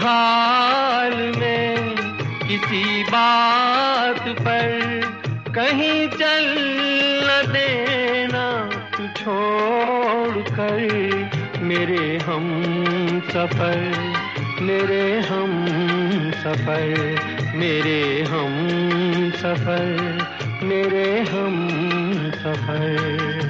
हाल में किसी बात पर कहीं चल न देना तू छोड़ कर मेरे हम सफर, मेरे हम सफर, मेरे हम सफर, मेरे हम सफर।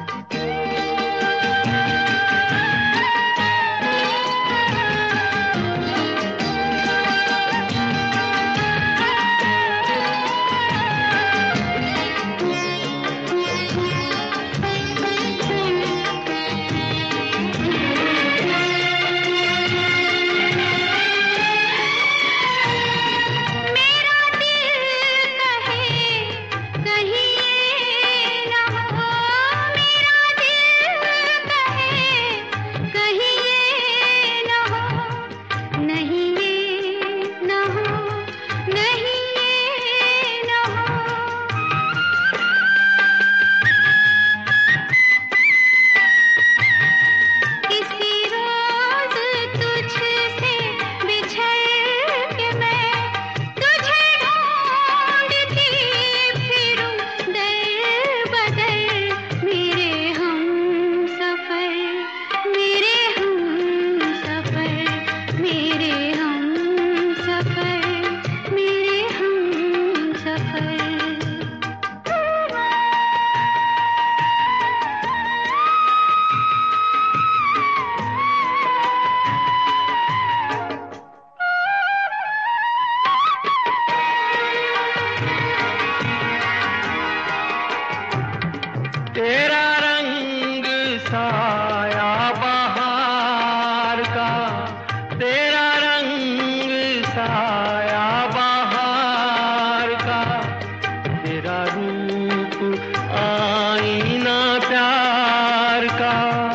तेरा रंग साया बहार का, तेरा रंग साया बहार का, तेरा रूप आईना प्यार का।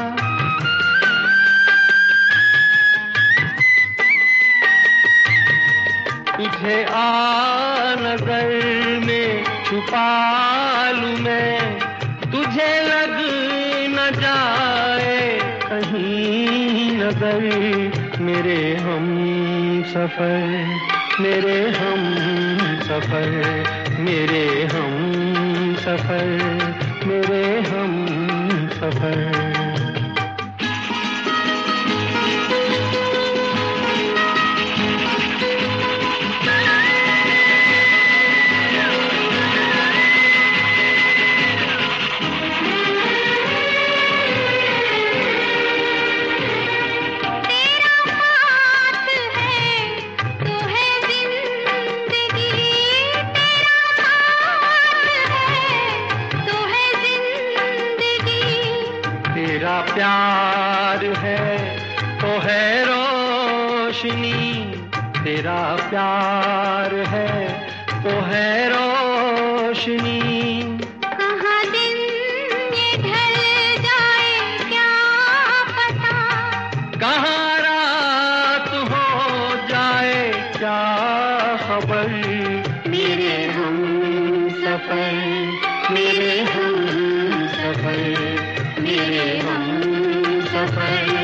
तुझे आ नजर में छुपा लूं मैं, तुझे लग न जाए कहीं नजर मेरे हम सफर, मेरे हम सफर, मेरे हम सफर, मेरे हम सफर। तेरा प्यार है तो है रोशनी, तेरा प्यार है तो है रोशनी। कहाँ दिन ये ढल जाए क्या पता, कहाँ रात हो जाए क्या खबर। मेरे हम सफर, मेरे हम सफर, मेरे हम सफर।